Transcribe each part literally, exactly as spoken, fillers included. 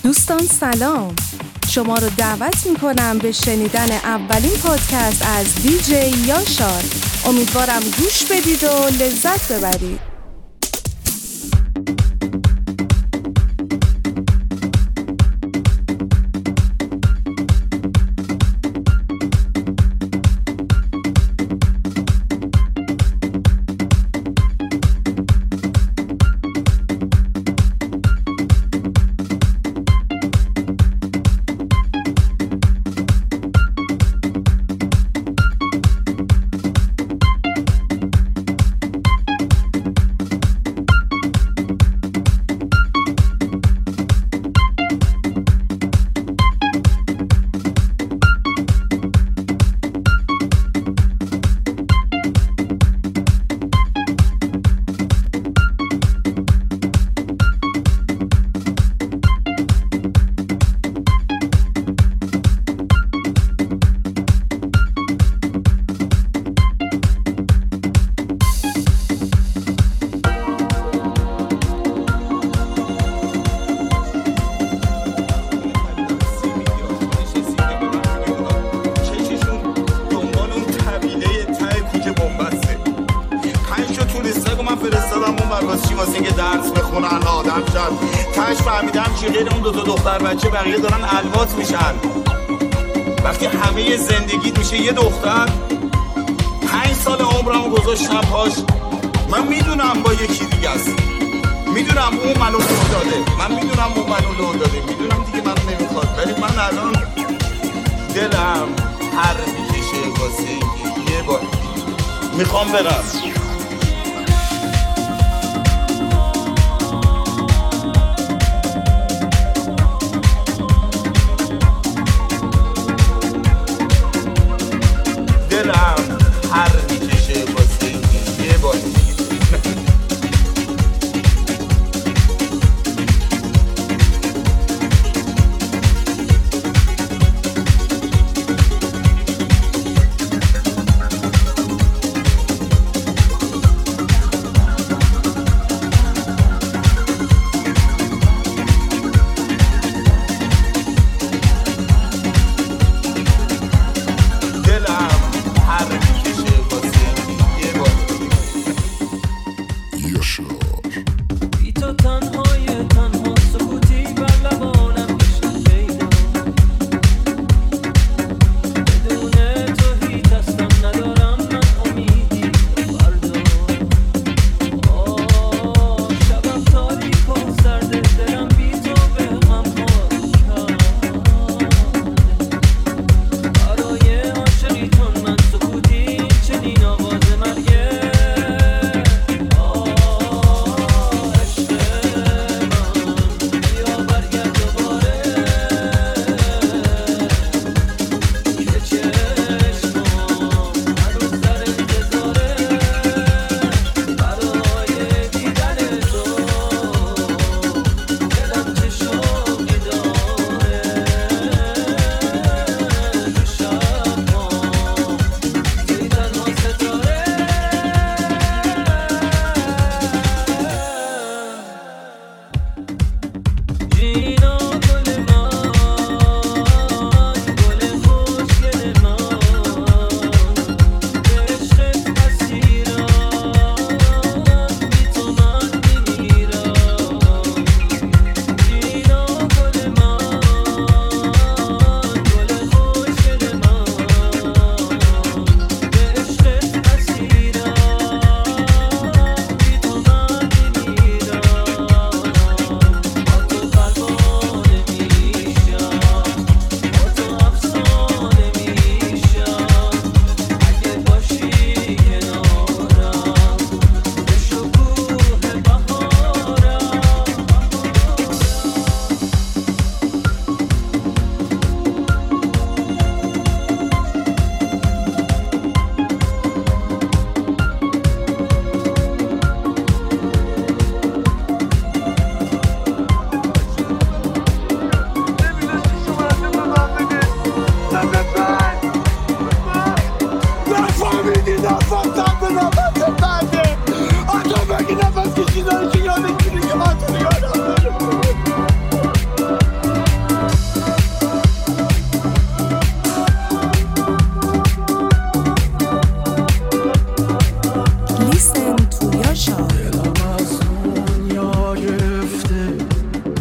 دوستان سلام، شما رو دعوت میکنم به شنیدن اولین پادکست از دیجی یاشار. امیدوارم گوش بدید و لذت ببرید. بچه بقیه دارن الواط میشن وقتی همه زندگیت میشه یه دختر. پنج سال عمرمو گذاشتم پاش. من میدونم با یکی دیگه است، میدونم اون منو لو داده، من میدونم اون منو لو داده، میدونم دیگه منو نمیخواد، ولی من الان دلم هر میکشه واسه یه بار میخوام برم.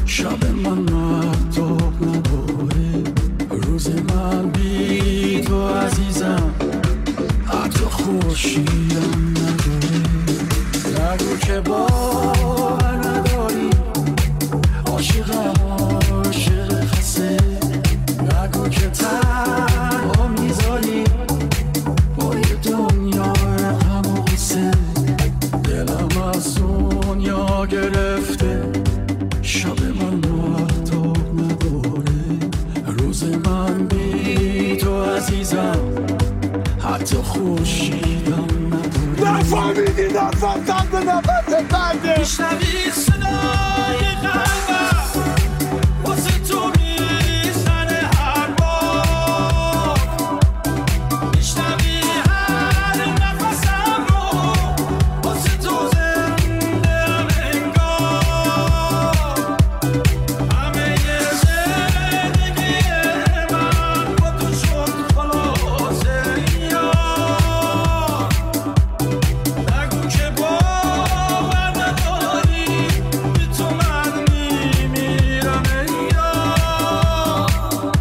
شب من مهتاب نداره، روز من بی تو عزیزم حتی خورشیدم نداره. نگو که باور نداری عاشقم عاشق خسته، نگو که تنها میذاری با یه دنیا غم و غصه. دلم از دنیا گرفته، شب من مهتاب نداره، روز من بی تو عزیزم حتی خورشیدم نداره. نفهمیدی نفهمتم به نفس بنده، میشنوی صدای قلبم واسه تو میزنه هر بار، میشنوی هر نفسم رو واسه تو زنده ام انگار. همه زندگی من با تو شد خلاصه یار. نگو که باور نداری بی تو من میمیرم ای یار.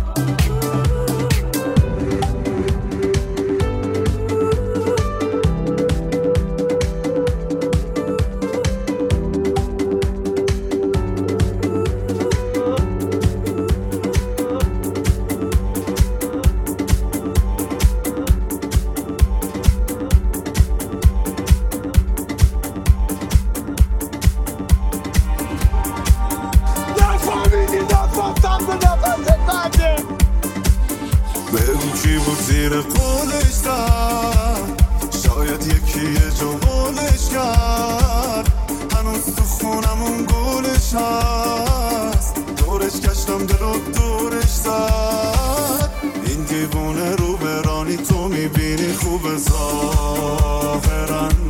نفهمیدی نفهمتم به نفس بنده. بگو کی بود زیر قولش زد، شاید یکی یه جو قولش کرد. هنوز تو خونمون گلش هست، دورش گشتم دل و دورش زد. این دیوونه رو برانی تو میبینی خوب ظاهرن،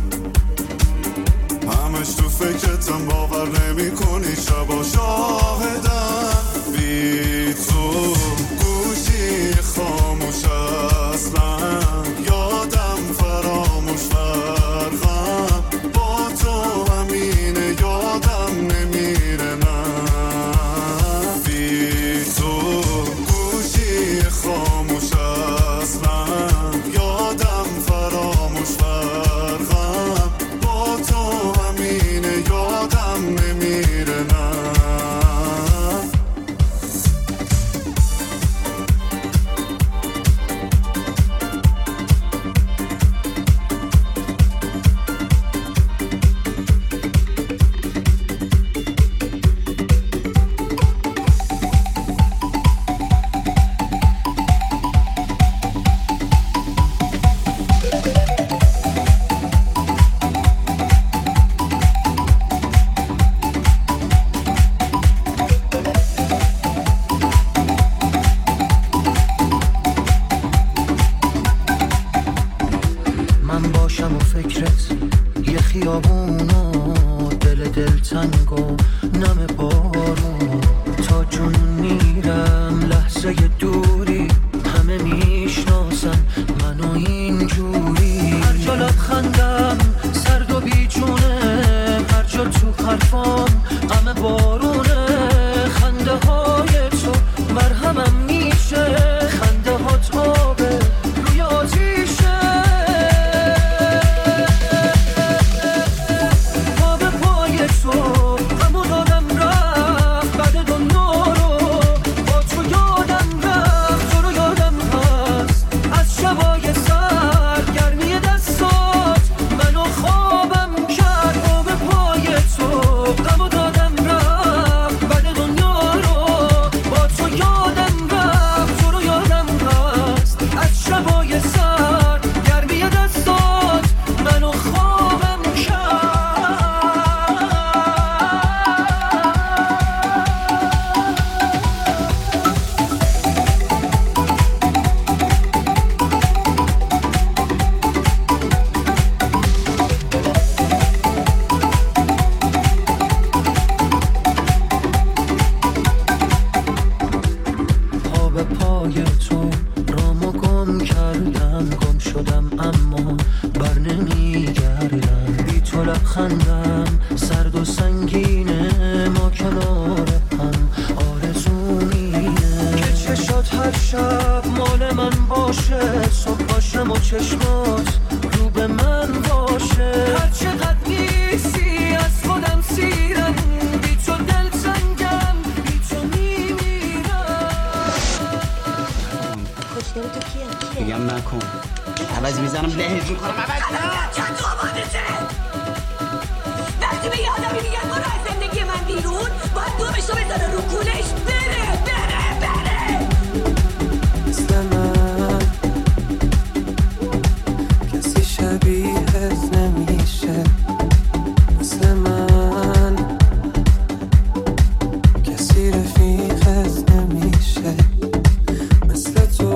همش تو فکرتم باور نمی کنی شبا شاهدن. بی تو گوشی خاموش اصلا، یادم فراموش فرقم با تو همینه، یادم نمیره نه. بی تو گوشی خاموش اصلا، یادم فراموش فرقم با تو همینه، یادم نمیره نه. من باشم و فکرت یه خیابون و دل دلتنگ و نم بارون. تا جون میرم لحظه دوری، همه میشناسن منو اینجوری. هر جا لبخندم سرد و بیجونه، هر جا تو حرفام غم بارونه. خنده های تو مرهمم میشه، خنده ها تابه روی آتیشه. لبخندم سرد و سنگینه ما کناره و چشمات رو به من باشه. هر چقدر نیستی از خودم سیرم، بی تو دل تنگم، بی تو میمیرم. کشتر تو کیه؟ میگم نکن، عوض میزنم لهج میکنم. عوض چند تو آمادته وقتی به یادمی میگن برو از زندگی من بیرون، باید دومشو بذاره رو کولش بره بره بره. مثل من کسی شبیهت نمیشه، مثل من کسی رفیقت نمیشه، مثل تو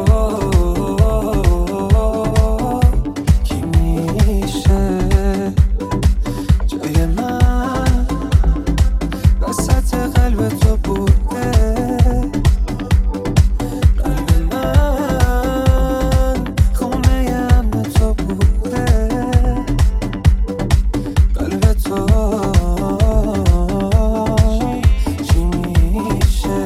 کی میشه جای من وسط قلب تو بوده. قلب من خونه امن تو بوده، قلب تو چی میشه.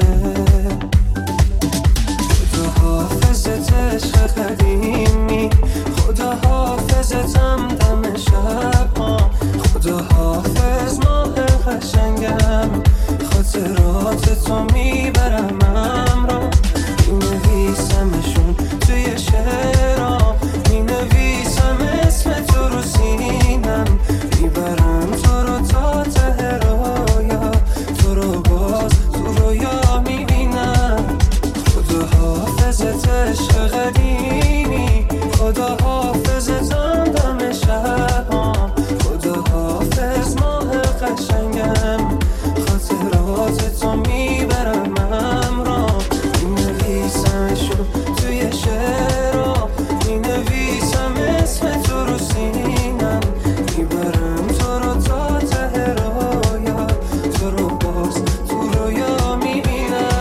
خدا حافظت عشق قدیمی، خدا حافظتم دم شب ها، خدا حافظ ماه قشنگم، خاطرات تو میبرم امرا، مینویسمشون توی شعرام، مینویسم اسم تو رو سینم، میبرم تو رو تا ته رویا، تو رو باز تو رویا میبینم. خدا حافظت عشق قدیمی، خدا حافظتم دم شب ها، خدا حافظ ماه قشنگم، خاطرات تو میبرم امرا، مینویسمشون توی شعرها، مینویسم اسم تو رو سینم، میبرم تو رو تا ته رویا، تو رو باز تو رویا میبینم.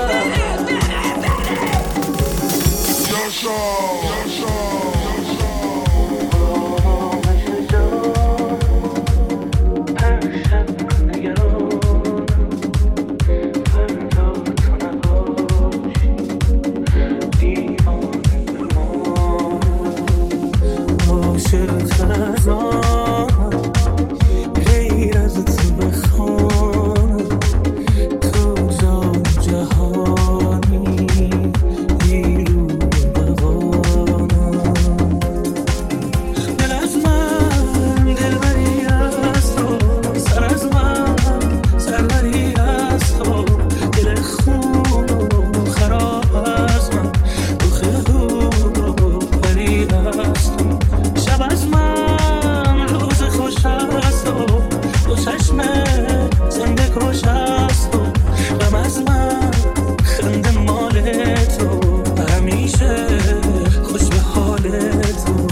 غیر از تو بخوان تو جان جهانی نیلو بوانم. دل از من دلبری از تو، سر از من سروری از تو، دل خون و خراب از من، روخ هود و پری از تو، شب از من روز خوش از تو، دو چشم زنده کش از تو، غم از من خنده مال تو، همیشه خوش به حال تو.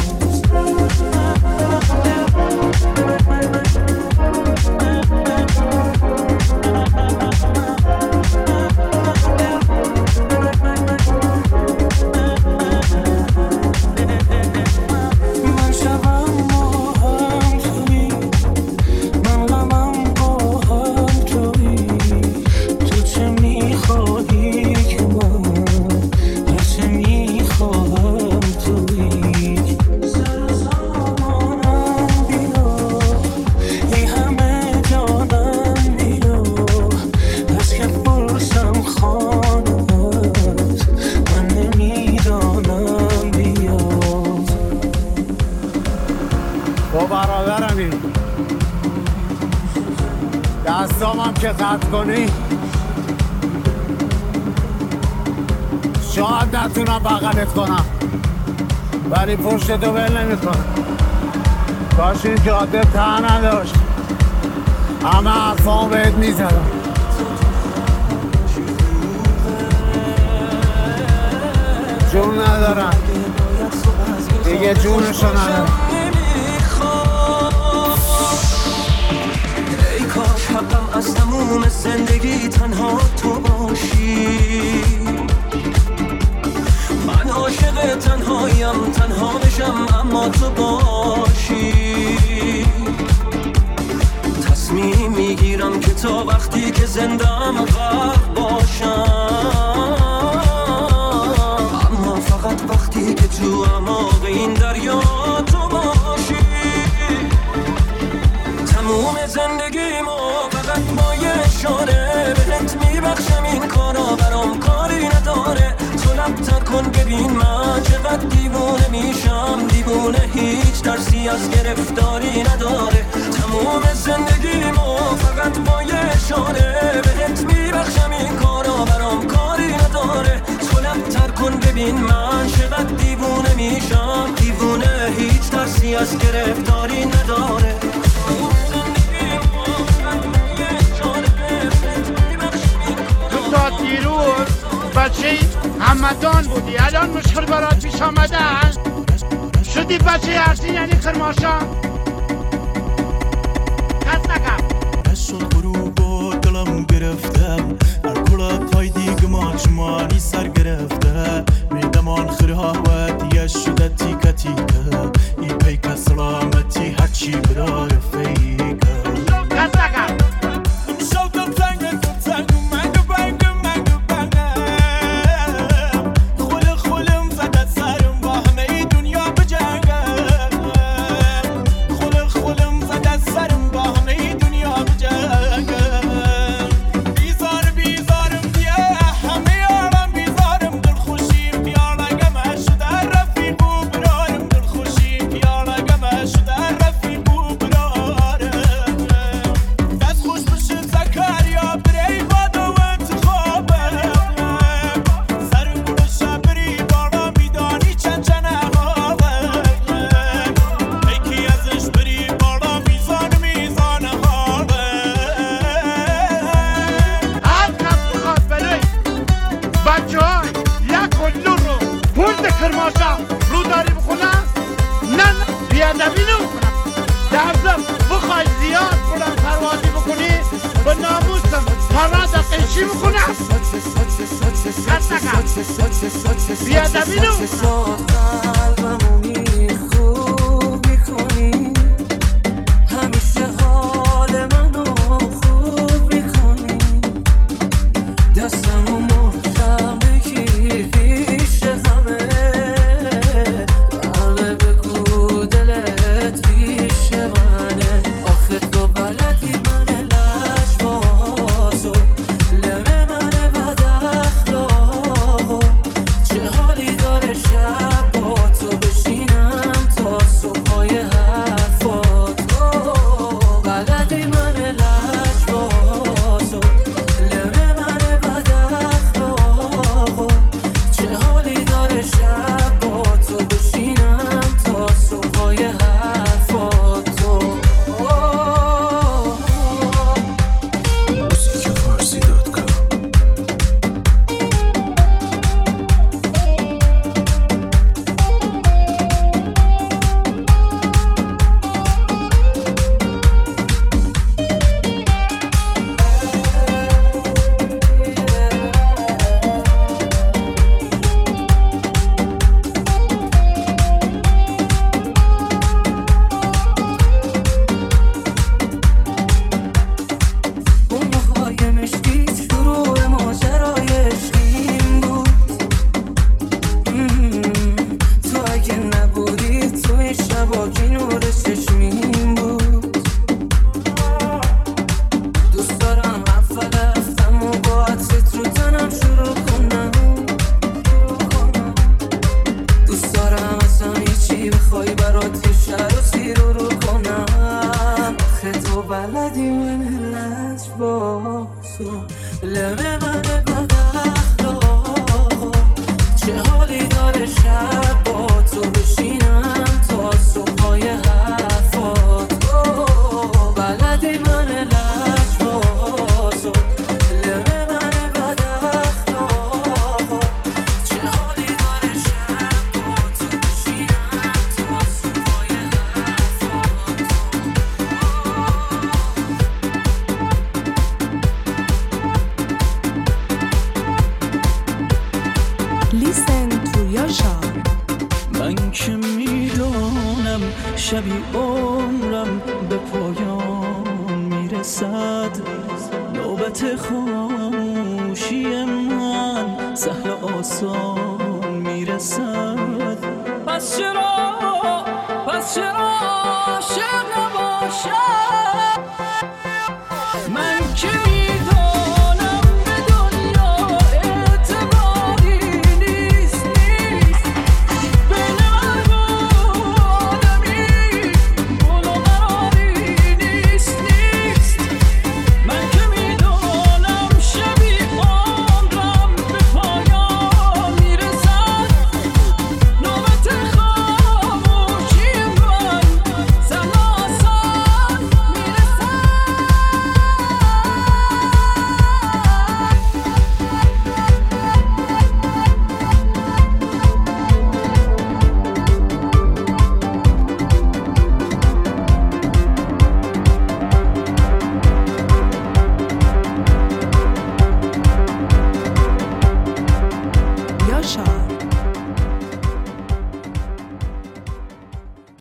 من شبم با هم توی، من غمم با هم توی، تو چه میخواهی که من هر چه میخواهم توی. سر زمانم بیا ای همه جانم بیا، بس که پرسم خانمت من نمیدانم بیا. با برادرمی دستامم که قطع کنی شاید نتونم بغلت کنم، ولی پشت تو ول نمیکنم. کاش این جاده ته نداشت، همه حرفام بهت میزدم. جون ندارم دیگه، جونشو ندارم. ای کاش حقم از تموم زندگی تنها تو باشی، من عاشق تنهایم، تنها بشم اما تو باشی. تصمیم میگیرم که تا وقتی که زندم غرق باشم، اما فقط وقتی که تو اعماق این دریا تو باشی. تموم زندگیمو فقط با یه اشاره بهت میبخشم، این کارا برام کاری نداره. تو لب‌تر کن ببین من چقدر دیوونه میشم، دیوونه هیچ ترسی از گرفتاری نداره. تموم زندگیمو فقط با یه اشاره بهت میبخشم، این کارا برام کاری نداره. تو لب‌تر کن ببین من چقدر دیوونه میشم، دیوونه هیچ ترسی از گرفتاری نداره. تا دیروز بچه همدان بودی، الان مشکل برات پیش آمدن شدی بچه ارزی یعنی کرماشان. کس نکن نشد غروب و دلم گرفته، هر کلا پای دیگه چمانی سر گرفته. میدمان خرهاوت شده تیکه تیکه، ای پیک سلامتی هرچی برای فیکه. کس نکن شبی عمرم به پایان میرسد، نوبت خاموشی من سهل آسان میرسد. پس چرا پس چرا عاشق نباشم من که میدانم به دنیا اعتباری نیست نیست بین مرگ و آدمی گل و قراری نیست نیست من که میدانم شبی عمرم به پایان میرسد نوبت خاموشی من سهل آسان میرسد یاشار